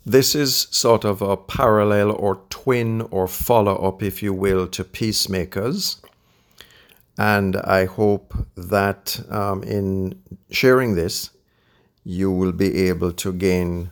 This is sort of a parallel or twin or follow-up, if you will, to Peacemakers. And I hope that in sharing this, you will be able to gain,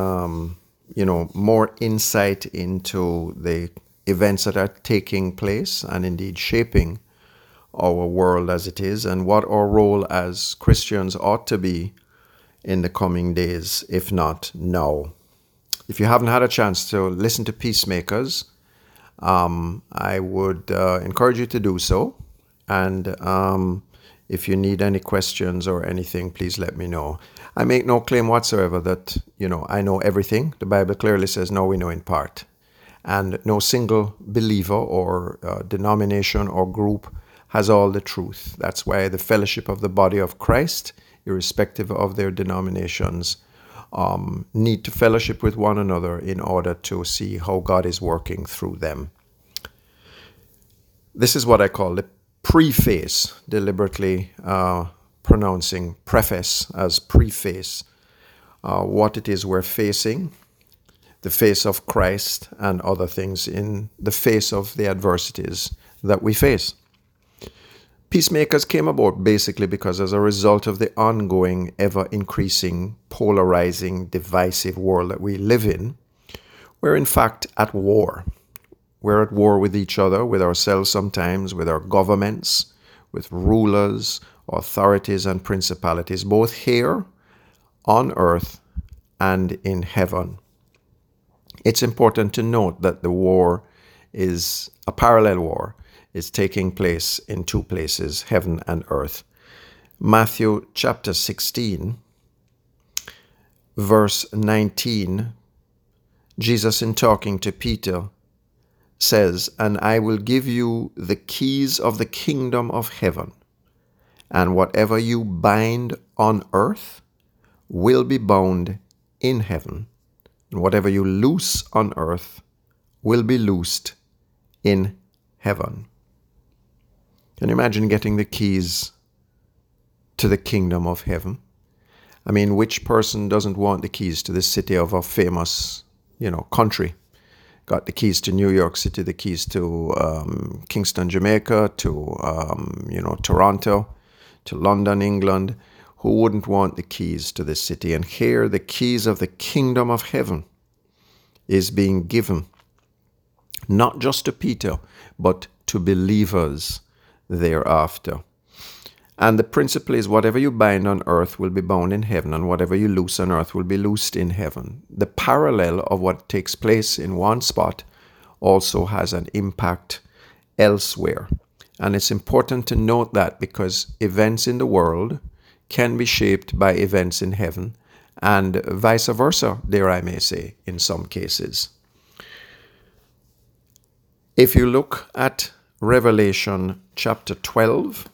more insight into the events that are taking place and indeed shaping our world as it is, and what our role as Christians ought to be in the coming days, if not now. If you haven't had a chance to listen to Peacemakers, I would encourage you to do so. And if you need any questions or anything, please let me know. I make no claim whatsoever that, I know everything. The Bible clearly says, no, we know in part. And no single believer or denomination or group has all the truth. That's why the fellowship of the body of Christ, irrespective of their denominations, need to fellowship with one another in order to see how God is working through them. This is what I call the preface, deliberately pronouncing preface as preface, what it is we're facing, the face of Christ and other things in the face of the adversities that we face. Peacemakers came about basically because as a result of the ongoing, ever-increasing, polarizing, divisive world that we live in, we're in fact at war. We're at war with each other, with ourselves sometimes, with our governments, with rulers, authorities, and principalities, both here on earth and in heaven. It's important to note that the war is a parallel war. It's taking place in two places, heaven and earth. Matthew chapter 16, verse 19, Jesus, in talking to Peter, says, "And I will give you the keys of the kingdom of heaven, and whatever you bind on earth will be bound in heaven, and whatever you loose on earth will be loosed in heaven." Can you imagine getting the keys to the kingdom of heaven? I mean, which person doesn't want the keys to the city of a famous, country? Got the keys to New York City, the keys to Kingston, Jamaica, to, Toronto, to London, England. Who wouldn't want the keys to the city? And here, the keys of the kingdom of heaven is being given, not just to Peter, but to believers thereafter. And the principle is whatever you bind on earth will be bound in heaven, and whatever you loose on earth will be loosed in heaven. The parallel of what takes place in one spot also has an impact elsewhere. And it's important to note that because events in the world can be shaped by events in heaven, and vice versa, dare I may say, in some cases. If you look at Revelation chapter 12,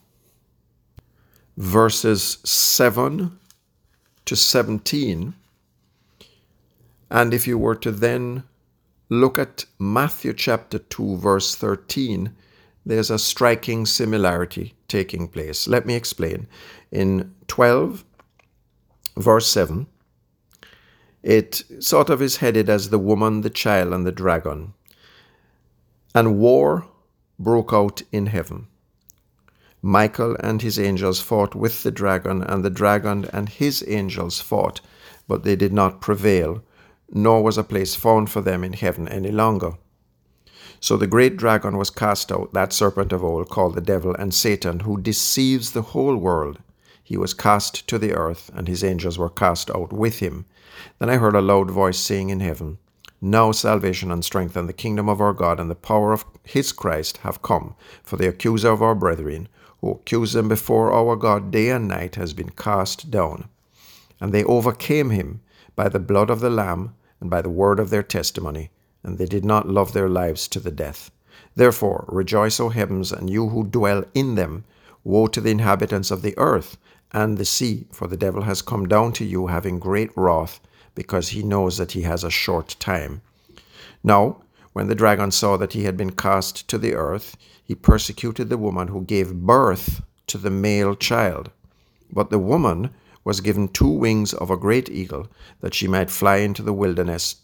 verses 7 to 17, and if you were to then look at Matthew chapter 2, verse 13, there's a striking similarity taking place. Let me explain. In 12, verse 7, it sort of is headed as the woman, the child, and the dragon. And war broke out in heaven. Michael and his angels fought with the dragon and his angels fought, but they did not prevail, nor was a place found for them in heaven any longer. So the great dragon was cast out, that serpent of old, called the devil and Satan, who deceives the whole world. He was cast to the earth, and his angels were cast out with him. Then I heard a loud voice saying in heaven, "Now salvation and strength and the kingdom of our God and the power of his Christ have come, for the accuser of our brethren, who accused them before our God day and night, has been cast down. And they overcame him by the blood of the Lamb and by the word of their testimony, and they did not love their lives to the death. Therefore rejoice, O heavens, and you who dwell in them. Woe to the inhabitants of the earth and the sea, for the devil has come down to you having great wrath, because he knows that he has a short time." Now, when the dragon saw that he had been cast to the earth, he persecuted the woman who gave birth to the male child. But the woman was given 2 wings of a great eagle, that she might fly into the wilderness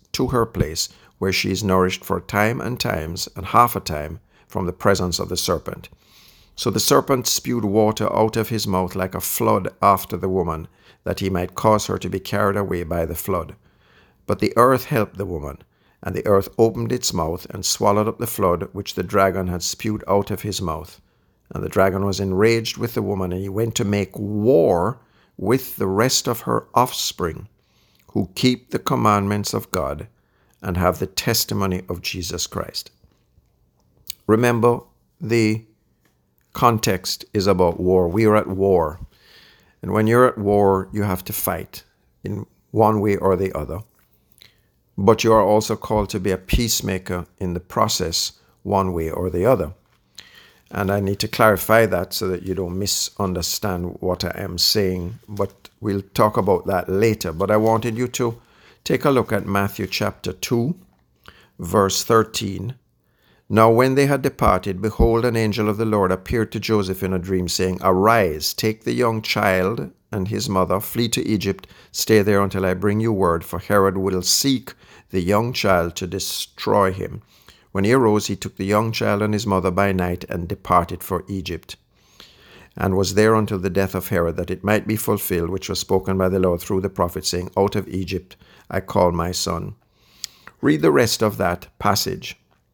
to her place, where she is nourished for a time and times and half a time from the presence of the serpent. So the serpent spewed water out of his mouth like a flood after the woman, that he might cause her to be carried away by the flood. But the earth helped the woman, and the earth opened its mouth and swallowed up the flood which the dragon had spewed out of his mouth. And the dragon was enraged with the woman, and he went to make war with the rest of her offspring, who keep the commandments of God and have the testimony of Jesus Christ. Remember, the context is about war. We are at war. And when you're at war, you have to fight in one way or the other. But you are also called to be a peacemaker in the process, one way or the other. And I need to clarify that so that you don't misunderstand what I am saying. But we'll talk about that later. But I wanted you to take a look at Matthew chapter 2, verse 13. Now when they had departed, behold, an angel of the Lord appeared to Joseph in a dream, saying, Arise, take the young child and his mother, flee to Egypt, stay there until I bring you word, for Herod will seek the young child to destroy him. When he arose, he took the young child and his mother by night and departed for Egypt, and was there until the death of Herod, that it might be fulfilled, which was spoken by the Lord through the prophet, saying, Out of Egypt I call my son. Read the rest of that passage,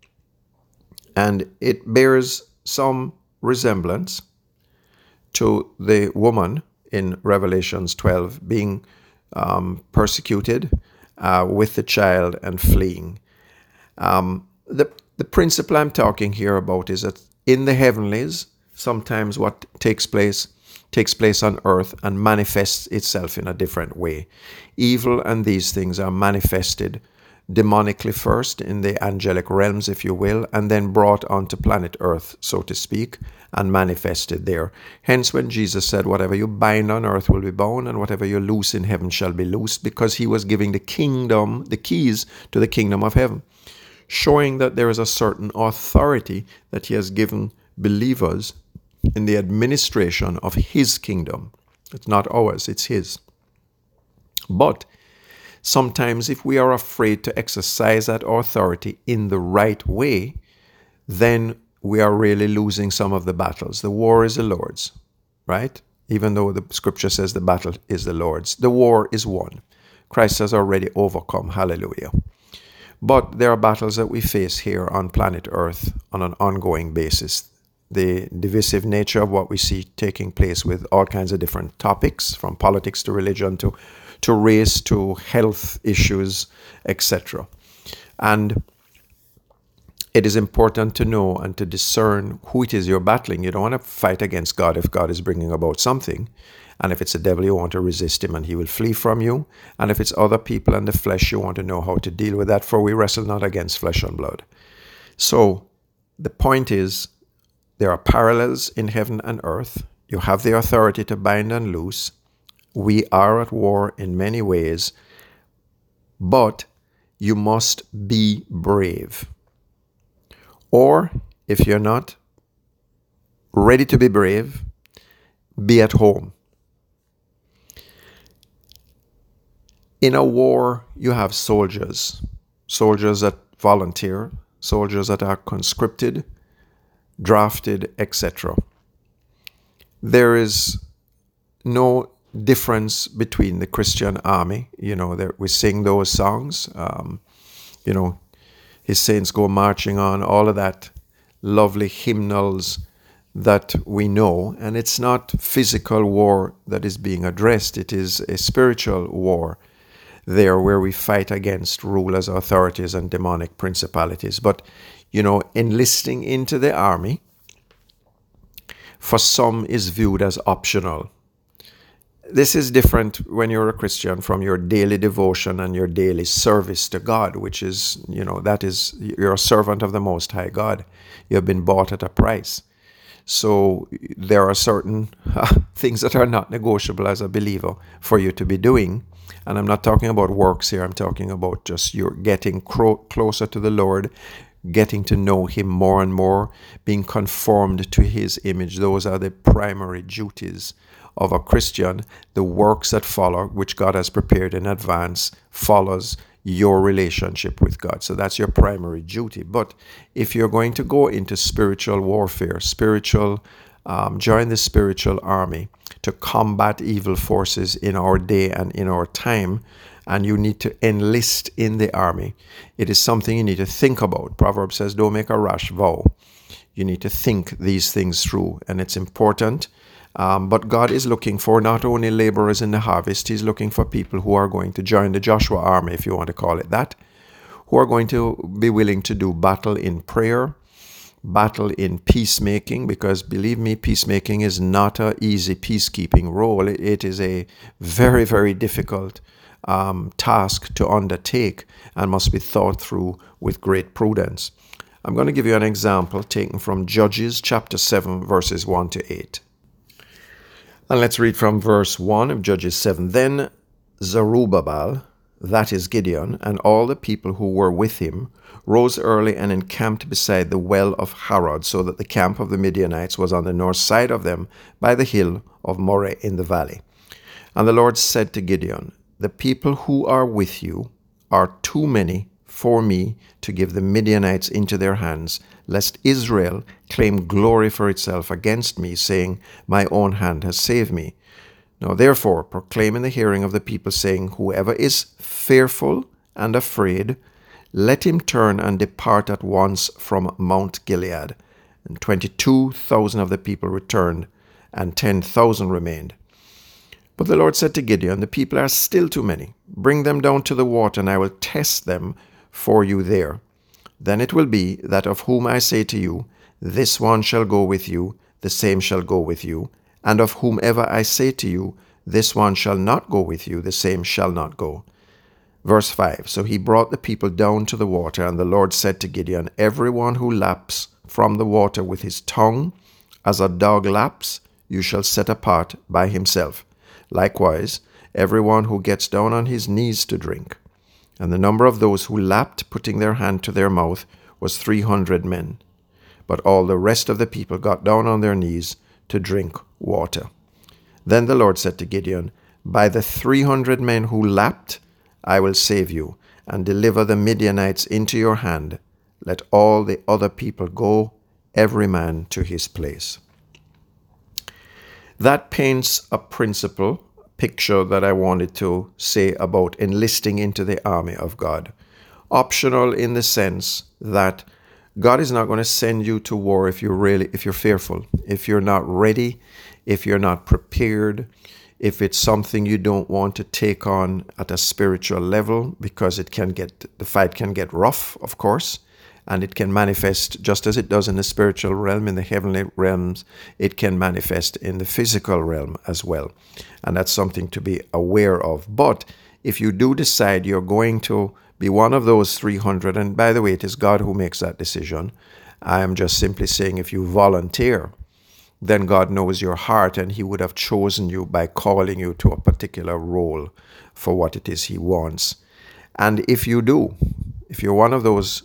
and it bears some resemblance to the woman in Revelations 12 being persecuted with the child and fleeing. The principle I'm talking here about is that in the heavenlies, sometimes what takes place on earth and manifests itself in a different way. Evil and these things are manifested demonically first in the angelic realms, if you will, and then brought onto planet earth, so to speak, and manifested there. Hence when Jesus said, whatever you bind on earth will be bound, and whatever you loose in heaven shall be loosed, because he was giving the keys to the kingdom of heaven, showing that there is a certain authority that he has given believers in the administration of his kingdom. It's not ours, it's his. But sometimes if we are afraid to exercise that authority in the right way, then we are really losing some of the battles. The war is the Lord's, right? Even though the scripture says the battle is the Lord's, the war is won. Christ has already overcome. Hallelujah. But there are battles that we face here on planet Earth on an ongoing basis. The divisive nature of what we see taking place with all kinds of different topics, from politics to religion to race to health issues, etc. And it is important to know and to discern who it is you're battling. You don't want to fight against God if God is bringing about something. And if it's the devil, you want to resist him and he will flee from you. And if it's other people and the flesh, you want to know how to deal with that, for we wrestle not against flesh and blood. So the point is, there are parallels in heaven and earth. You have the authority to bind and loose. We are at war in many ways, but you must be brave. Or if you're not ready to be brave, be at home. In a war, you have soldiers that volunteer, soldiers that are conscripted, drafted, etc. There is no difference between the Christian army. We sing those songs, his saints go marching on, all of that lovely hymnals that we know. And it's not physical war that is being addressed. It is a spiritual war there where we fight against rulers, authorities, and demonic principalities. But, enlisting into the army for some is viewed as optional. This is different when you're a Christian from your daily devotion and your daily service to God, which is, you're a servant of the Most High God. You have been bought at a price. So there are certain things that are not negotiable as a believer for you to be doing. And I'm not talking about works here. I'm talking about just you're getting closer to the Lord, getting to know him more and more, being conformed to his image. Those are the primary duties of a Christian. The works that follow, which God has prepared in advance, follows your relationship with God. So that's your primary duty. But if you're going to go into spiritual warfare, join the spiritual army to combat evil forces in our day and in our time, and you need to enlist in the army, it is something you need to think about. Proverbs says, don't make a rash vow. You need to think these things through, and it's important. But God is looking for not only laborers in the harvest, He's looking for people who are going to join the Joshua army, if you want to call it that, who are going to be willing to do battle in prayer, battle in peacemaking, because believe me, peacemaking is not an easy peacekeeping role. It is a very, very difficult task to undertake and must be thought through with great prudence. I'm going to give you an example taken from Judges chapter 7, verses 1 to 8. And let's read from verse 1 of Judges 7. Then Zerubbabel, that is Gideon, and all the people who were with him, rose early and encamped beside the well of Harod, so that the camp of the Midianites was on the north side of them by the hill of Moreh in the valley. And the Lord said to Gideon, the people who are with you are too many for me to give the Midianites into their hands, lest Israel claim glory for itself against me, saying, my own hand has saved me. Now therefore proclaim in the hearing of the people, saying, whoever is fearful and afraid, let him turn and depart at once from Mount Gilead. And 22,000 of the people returned, and 10,000 remained. But the Lord said to Gideon, the people are still too many. Bring them down to the water, and I will test them for you there. Then it will be that of whom I say to you, this one shall go with you, the same shall go with you. And of whomever I say to you, this one shall not go with you, the same shall not go. Verse 5, so he brought the people down to the water, and the Lord said to Gideon, everyone who laps from the water with his tongue, as a dog laps, you shall set apart by himself. Likewise, everyone who gets down on his knees to drink. And the number of those who lapped, putting their hand to their mouth, was 300 men. But all the rest of the people got down on their knees to drink water. Then the Lord said to Gideon, by the 300 men who lapped, I will save you, and deliver the Midianites into your hand. Let all the other people go, every man to his place. That paints a picture that I wanted to say about enlisting into the army of God. Optional in the sense that God is not going to send you to war if you're fearful, if you're not ready, if you're not prepared, if it's something you don't want to take on at a spiritual level, because the fight can get rough, of course, and it can manifest just as it does in the spiritual realm, in the heavenly realms, it can manifest in the physical realm as well. And that's something to be aware of. But if you do decide you're going to be one of those 300, and by the way, it is God who makes that decision. I am just simply saying if you volunteer, then God knows your heart, and He would have chosen you by calling you to a particular role for what it is He wants. And if you do, if you're one of those,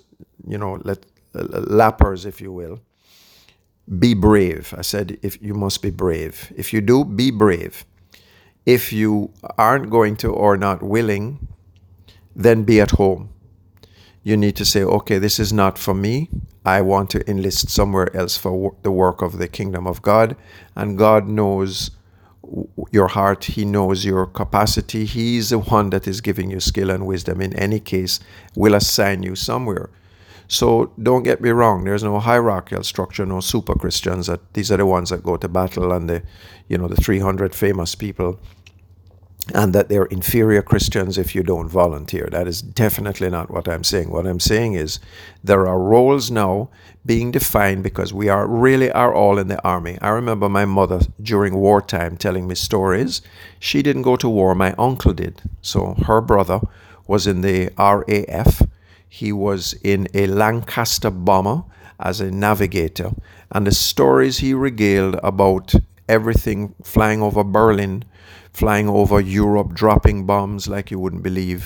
lappers, if you will, be brave. I said, if you must be brave. If you do, be brave. If you aren't going to or not willing, then be at home. You need to say, okay, this is not for me. I want to enlist somewhere else for the work of the kingdom of God. And God knows your heart. He knows your capacity. He's the one that is giving you skill and wisdom. In any case, will assign you somewhere. So don't get me wrong. There's no hierarchical structure, no super Christians. These are the ones that go to battle, and the 300 famous people, and that they're inferior Christians if you don't volunteer. That is definitely not what I'm saying. What I'm saying is there are roles now being defined because we are all in the army. I remember my mother during wartime telling me stories. She didn't go to war. My uncle did. So her brother was in the RAF. He was in a Lancaster bomber as a navigator. And the stories he regaled about everything flying over Berlin, flying over Europe, dropping bombs like you wouldn't believe,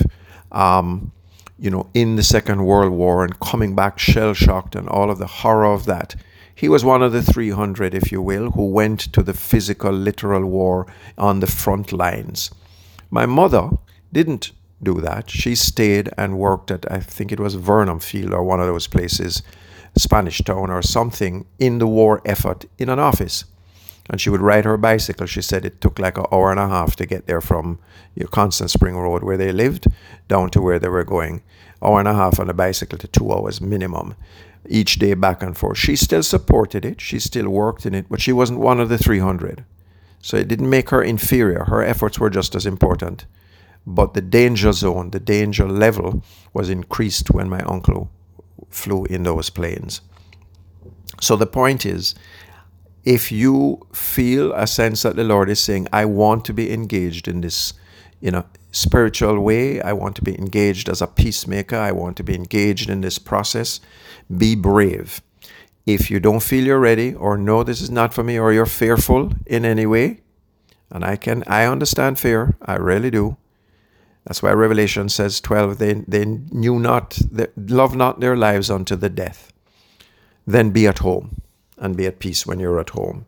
in the Second World War, and coming back shell-shocked and all of the horror of that. He was one of the 300, if you will, who went to the physical, literal war on the front lines. My mother didn't do that. She stayed and worked at, I think it was Vernon Field or one of those places, Spanish Town or something, in the war effort in an office. And she would ride her bicycle. She said it took like an hour and a half to get there from your Constant Spring Road where they lived down to where they were going. Hour and a half on a bicycle to 2 hours minimum each day, back and forth. She still supported it. She still worked in it, but she wasn't one of the 300. So it didn't make her inferior. Her efforts were just as important. But the danger zone, the danger level was increased when my uncle flew in those planes. So the point is, if you feel a sense that the Lord is saying, I want to be engaged in this, spiritual way, I want to be engaged as a peacemaker, I want to be engaged in this process, be brave. If you don't feel you're ready, or no, this is not for me, or you're fearful in any way, and I understand fear, I really do. That's why Revelation says 12, they knew not, love not their lives unto the death. Then be at home and be at peace when you're at home.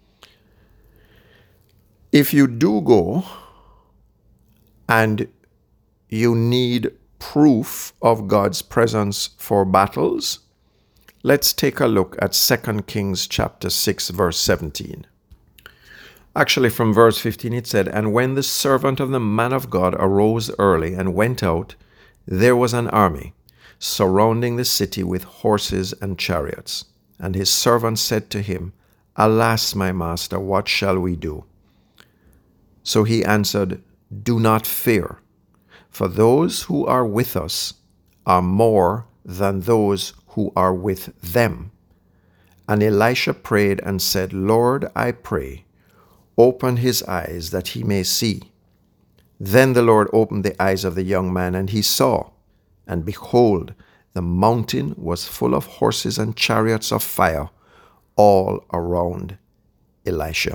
If you do go and you need proof of God's presence for battles, let's take a look at 2 Kings chapter 6, verse 17. Actually, from verse 15 it said, And when the servant of the man of God arose early and went out, there was an army surrounding the city with horses and chariots. And his servant said to him, Alas, my master, what shall we do? So he answered, Do not fear, for those who are with us are more than those who are with them. And Elisha prayed and said, Lord, I pray, open his eyes that he may see. Then the Lord opened the eyes of the young man, and he saw, and behold, the mountain was full of horses and chariots of fire all around Elisha.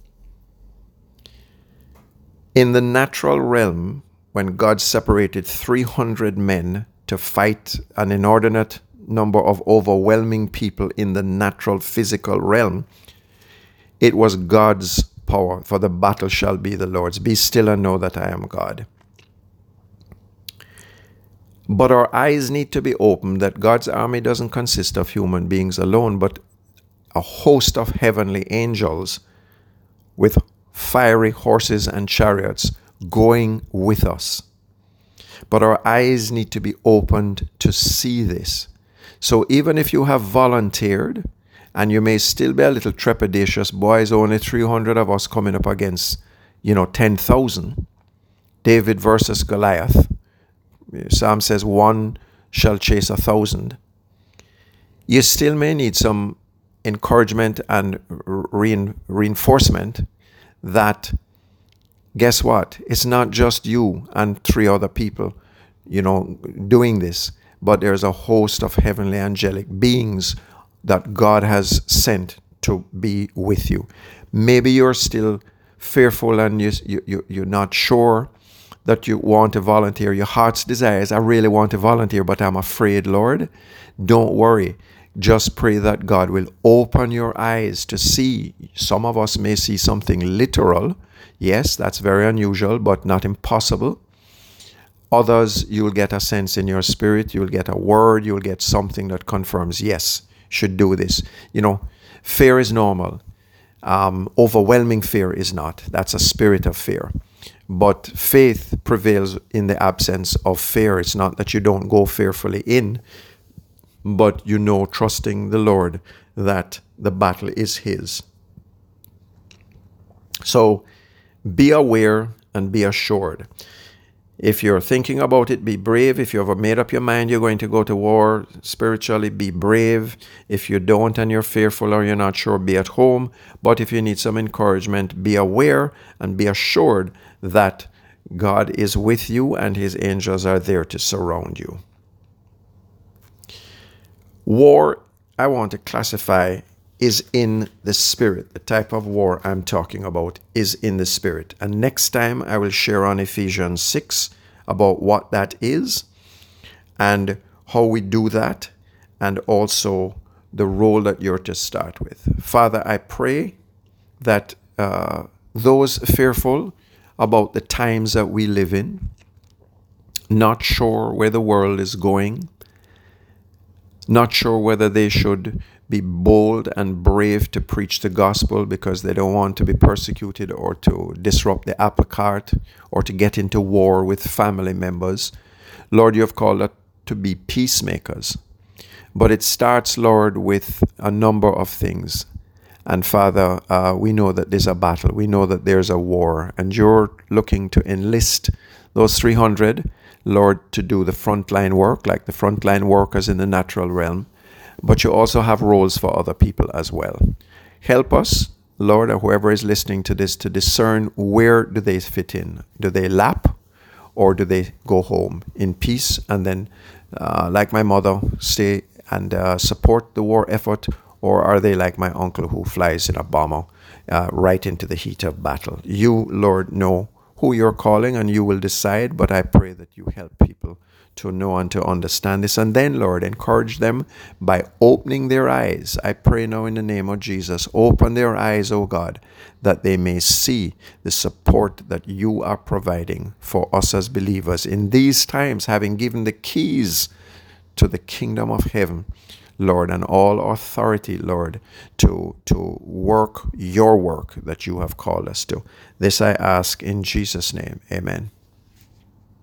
In the natural realm, when God separated 300 men to fight an inordinate number of overwhelming people in the natural physical realm, it was God's power, for the battle shall be the Lord's. Be still and know that I am God. But our eyes need to be opened that God's army doesn't consist of human beings alone, but a host of heavenly angels with fiery horses and chariots going with us. But our eyes need to be opened to see this. So even if you have volunteered, and you may still be a little trepidatious, boys, only 300 of us coming up against, 10,000. David versus Goliath. Psalm says, one shall chase 1,000. You still may need some encouragement and reinforcement that, guess what? It's not just you and 3 other people, doing this, but there's a host of heavenly angelic beings that God has sent to be with you. Maybe you're still fearful and you're not sure that you want to volunteer. Your heart's desire is, I really want to volunteer, but I'm afraid, Lord. Don't worry. Just pray that God will open your eyes to see. Some of us may see something literal. Yes, that's very unusual, but not impossible. Others, you'll get a sense in your spirit. You'll get a word. You'll get something that confirms, yes, should do this. Fear is normal. Overwhelming fear is not. That's a spirit of fear. But faith prevails in the absence of fear. It's not that you don't go fearfully in, but trusting the Lord that the battle is His. So be aware and be assured. If you're thinking about it, be brave. If you ever made up your mind you're going to go to war spiritually, be brave. If you don't and you're fearful or you're not sure, be at home. But if you need some encouragement, be aware and be assured that God is with you and His angels are there to surround you. War, I want to classify, is in the spirit. The type of war I'm talking about is in the spirit. And next time I will share on Ephesians 6 about what that is and how we do that, and also the role that you're to start with. Father, I pray that those fearful about the times that we live in, not sure where the world is going, not sure whether they should be bold and brave to preach the gospel because they don't want to be persecuted or to disrupt the apple cart or to get into war with family members. Lord, you have called us to be peacemakers. But it starts, Lord, with a number of things. And Father, we know that there's a battle. We know that there's a war. And you're looking to enlist those 300, Lord, to do the frontline work, like the frontline workers in the natural realm. But you also have roles for other people as well. Help us, Lord, or whoever is listening to this, to discern where do they fit in. Do they lap or do they go home in peace and then, like my mother, stay and support the war effort? Or are they like my uncle who flies in a bomber right into the heat of battle? You, Lord, know who you're calling and you will decide, but I pray that you help people to know and to understand this. And then, Lord, encourage them by opening their eyes. I pray now in the name of Jesus, open their eyes, O God, that they may see the support that you are providing for us as believers in these times, having given the keys to the kingdom of heaven, Lord, and all authority, Lord, to work your work that you have called us to. This I ask in Jesus' name. Amen.